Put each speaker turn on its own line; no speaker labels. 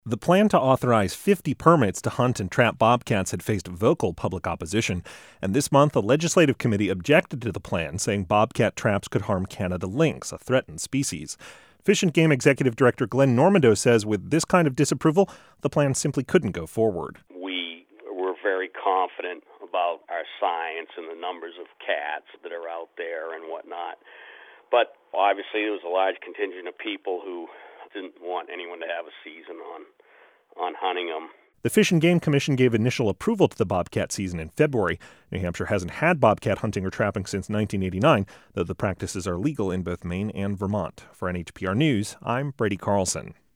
The plan to authorize 50 permits to hunt and trap bobcats had faced vocal public opposition, and this month a legislative committee objected to the plan, saying bobcat traps could harm Canada lynx, a threatened species. Fish and Game Executive Director Glenn Normando says with this kind of disapproval, the plan simply couldn't go forward.
We were very confident about our science and the numbers of cats that are out there and whatnot. But obviously there was a large contingent of people who didn't want anyone to have a season on hunting them.
The Fish and Game Commission gave initial approval to the bobcat season in February. New Hampshire hasn't had bobcat hunting or trapping since 1989, though the practices are legal in both Maine and Vermont. For NHPR News, I'm Brady Carlson.